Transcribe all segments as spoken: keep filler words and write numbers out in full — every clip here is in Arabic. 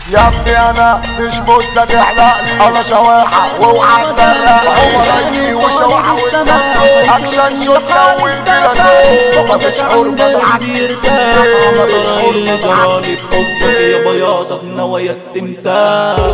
يا ابني انا مش مزة تحرقلي، انا شواحة واوعى تبرق، عمراني وشواحة والتنطو اكشن شوت اول بلا تو، مفيش حرمة بالعكس عمرها اللي جرالي بحبك يا بياضة بنوايا التمثال.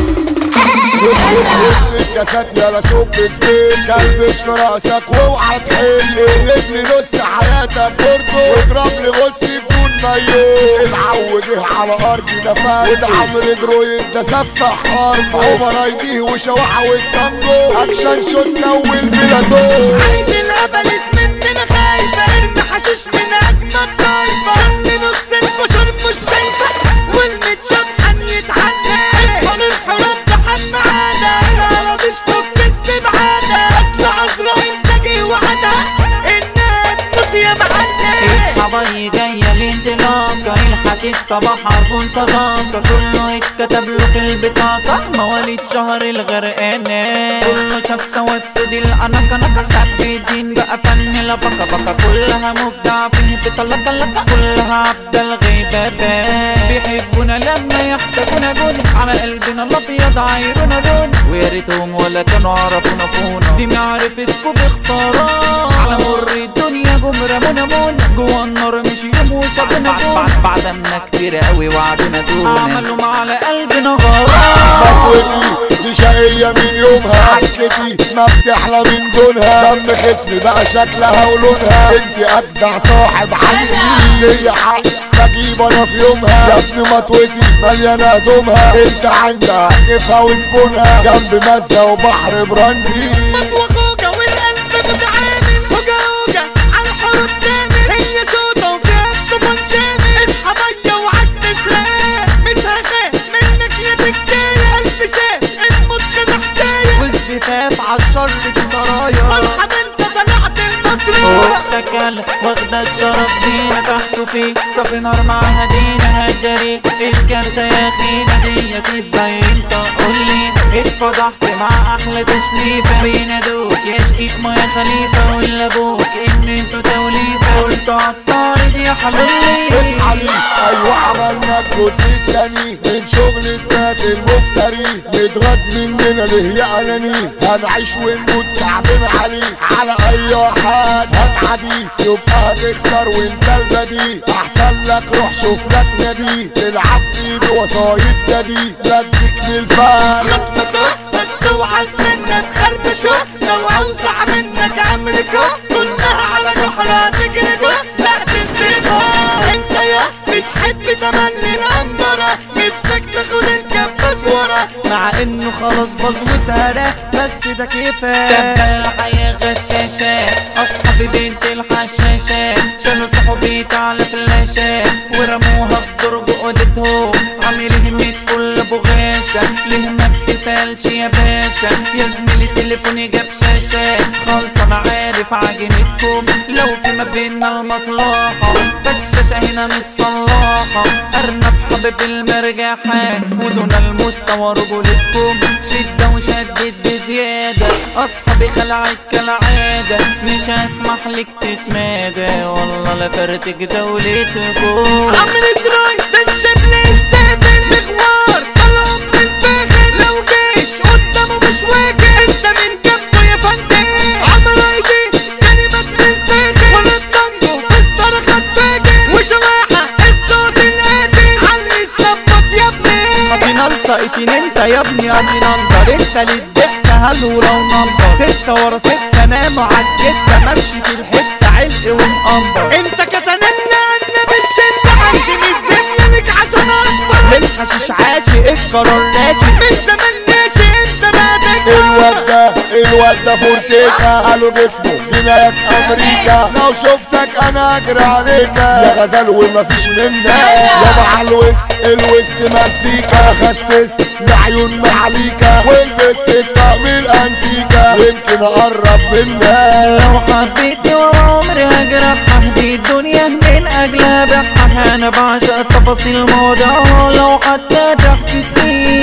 بص الكاسات يالا صب زبيل، كلبش في راسك واوعى تحل، ابني نص حياتك برضه واضرب لي غطسي بدون مايو، اتعود على ارضي ده فات، وده عمرو درويد ده سفح ارض، عمر ايديه وشواحة والتانجو اكشن شوت اول بلا تو. عايز الهبل مننا خايفة، ارمي حشيش من اجمد طايفة، خلي نص البشر مش شايفة والمتشطحن يتعنى، اصحى من الحروب ده حن عادة، الأراضيش فوق استبعادة، اصل عذرا انتاجي وعدها انها تموت يا معلم. اصحابي جاية الانطلاقة، الحشيش صباح عربون صداقة، كله اتكتب له في البطاقة، مواليد شهر الغرقانة، كله شاف سواد دي الأناقة نقا، سب الدين بقى فن لبكة بكة، كلها مبدع فيه بطلقة لكة، كلها عبد الغيبابات، بيحبونا لما يحتاجونا جون، على قلبنا الأبيض عايرونا لون، ويا ريتهم ولا كانوا عرفونا فونا، دي معرفتكوا بخسارة، على مر الدنيا جم رمونا مون، جوا النار مش يوم وسابونا دون، بعد ما كتير قوي وعدونا دون، عملوا ما على قلبنا غرام. خطوتي دي شقية من يومها، عكتي ما بتحلى من دونها، دم خصمي بقى شكلها ولونها، انت اجدع صاحب عندي، ليا حق بجيب انا في يومها، يا ابني مطوتي مليانة هدومها، انت عندها كيفها وزبونها، جنب مزة وبحر براندي، مطوة خوجة والقلب متعامل، هوجة هوجة على الحروب سامر، هي شوطة وفيها الطوفان شامل، اصحى مية وعد سراب، مش هخاف منك يا تكاية، قلب شاف الموت كذا حكاية، والزفاف عالشر في سرايا، مرحب انت طلعت المصرية، واختكل واخدة الشرف زينة، تحته فيه صافي نار معاها دينا، هجري الكارثة يا اخينا ديت ازاي انت قولي، اتفضحت مع احلى تشليفة، بينادوك يا شقيق ما يا خليفة، ولا ابوك ان انتوا توليفة، قلتوا عالطارد يا حلولي، اصحى لي ايوه عملنا الجزء التاني من شغل الباب المفتري، نتغاظ مننا ليه يا اناني، هنعيش ونموت كعبين عليه، على اي حال هتعدي يبقى هتخسر وانت البدي، احسن لك روح شوف لك نادي، تلعب في بوسايط جدي، لا اديك من الفن خصمصوك بس اوعى السنة تخربشوك، لو اوسع منك امريكا كلها على جحرة تجري، لا تنتبه انت يا بتحب تملي العنبرة، نفسك تاخد الكبة صورة، مع انه خلاص باظ واتهرى بس ده كفاية. تبع الحياة غشاشات، اصحابي بنت الحشاشات، شالوا صحابي على فلاشات، ورموها بدرج اوضتهم، عامل همة فل ابو غاشة، ليه ما بتسألش يا باشا، يا زميلي تليفوني جاب شاشات، خالصة انا عارف عجنتكم، لو في ما بينا المصلحة، فالشاشة هنا متصلحة، ارنب حبيب المرجحة، ودون المستوى رجولتكم، شدة وشدت بزيادة، اصحابي خلعت كالعادة، مش هسمح لك تتمادى، والله لا فرتك دولتكم. عمرو دروي ده الشبل السافل مغوار، طلعوا من الفاخر، لو جيش قدامه مش واجه، انت من جنبه يا فندم، عمرو ايدي كلمات من فاخر، وانا الطنجو في الصرخة فاجر، وشواحة الصوت القاتل، علي الصبط يا ابني، ابينا لسقطين انت يا ابني ابني ننظر، انت اللي اديتها هلورة ونمبر، ستة ورا ستة ناموا عالجتة، مشي في الحتة علق ومقنبر، انت كتننا انا مش انت، عندي متزن لك عشان اصفر، للحشيش عاشي القرار راشي، من زمان ماشي انت بعدك، الواد ده الواد ده فورتيكا، قالوا جسمه جنايات امريكا، لو شفتك انا اجري عليك يا غزال ومفيش منك، يابا على الوسط الوسط مزيكا، خسست بعيون معليكا، ولبست الطقم الانتيكا، ويمكن اقرب منك، لو حبيتني وعمري هجرحها، دي الدنيا من اجلها بحها، انا بعشق تفاصيل موضوعها، لو حتى تحت سنين،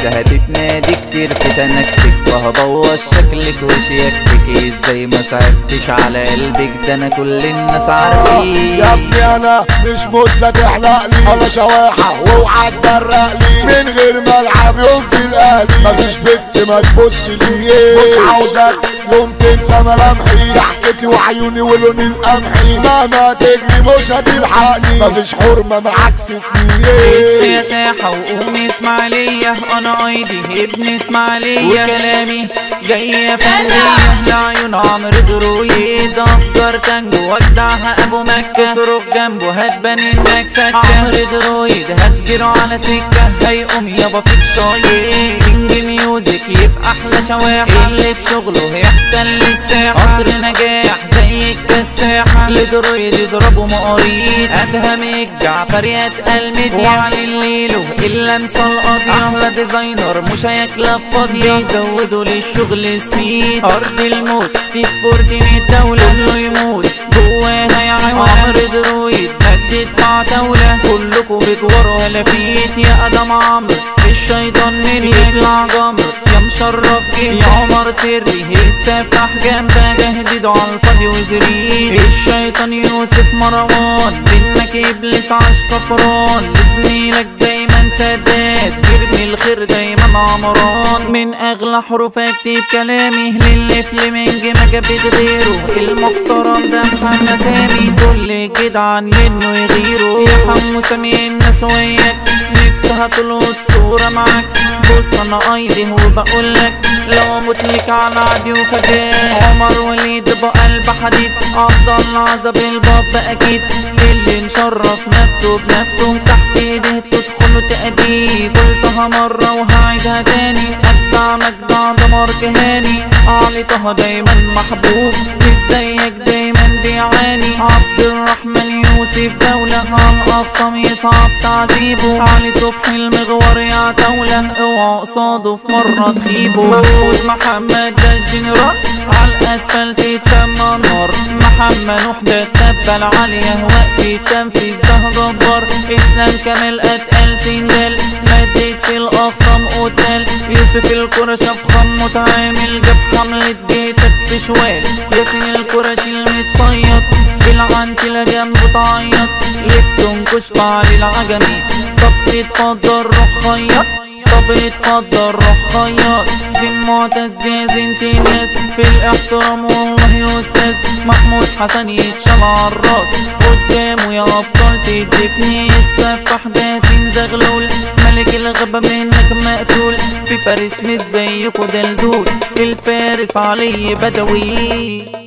لسه هتتنادي كتير في تنكتك، فهبوظ شكلك وشياكتك. ازاي ما صعبتش على قلبك؟ ده انا كل الناس عارفين. يا ابني انا مش موزة تحلق لي، انا شواحة واوعى تدرق لي، من غير ما العب يوم في الاهلي. مفيش بنت ما تبص لي، مش عاوزك يوم تنسى ملامحي، ضحكتي وعيوني ولوني القمحي. مهما تجري مش هتلحقني، مفيش حرمة معاك ستني. اسمي يا ساحة وأمي اسماعيلية، أنا أيدي ابن اسماعيلية، وكلامي جاية فنية لعيون عمرو درويد. أفكار تانجو وجدعها أبو مكة، صاروخ جنبه هتبان إنك سكة. عمرو درويد هتجيله على سكة، هيقوم يابا فيك شايط. كينج ميوزك يبقى أحلى شواحة، اللي بشغله يحتل الساحة. قطر نجاح زي الكساحة، لدرويد يضربوا مقاريط. أدهم الجعفر يتقل مديا، وعلي الليلو اللمسة القاضية. أحلى ديزاينر مش هيكلف فاضية، يزودوا للشغل السيد. أرض الموت دي سبورتي من الدولة، كله يموت جواها يا عوالة. عمرو درويد ما تدفع دولة، كلكوا بتوروا هلافيت. يا أدم عمرو الشيطان من يطلع جمر، يا مشرف جدا يا عمر سري. السفاح جنبك جهدده على الفاضي وزريد. الشيطان يوسف مروان، منك ابليس عاش كفران. لزميلك دايما سداد، يرمي الخير دايما عمران. من اغلى حروف اكتب كلامي، للي فليمنج ما جابت غيره. المحترم ده محمد سامي، كل جدعان منه يغيره. يا حمو سامي الناس وياك، نفسها تلقط صورة معاك. بص انا ايدي وبقولك، لو اموتلك على عدي وفداك. عمر وليد بقلب حديد، افضل عذاب الباب اكيد. اللي مشرف نفسه بنفسه، تحت ايده تدخله تأديب. قلتها مرة وهعيدها تاني، ابدع مجدع دمار كهاني. علي طه دايما محبوب، مش زيك دايما بيعاني. عبد الرحمن يوسف دولة، على الاخصام يصعب تعذيبه. علي صبحي المغور يا دولة، اوعى قصاده في مرة تخيبه. محمود محمد ده الجنرال، على الاسفلت يتسمى نار. محمد وحدة التبة العالية، وقت التنفيذ ده جبار. اسلام كامل اتقل سندال، مديت في الاخصام قتال. يوسف القرشي افخم متعامل، جاب حملة جيتك في شوال. ياسين القرشي المتصيط، بالعنتلة جنبه تعيط. لبتون كشف علي العجمي، طب اتفضل روح خيط. طب اتفضل روح خياط. زين معتز يا زينة الناس، في الاحترام والله يا استاذ. محمود حسن يتشال عالراس، قدامه يا ابطال تدفني. السفاح ده زين زغلول، ملك الغابة منك مقتول. في فارس مش زيكوا دلدول، الفارس علي بدوي.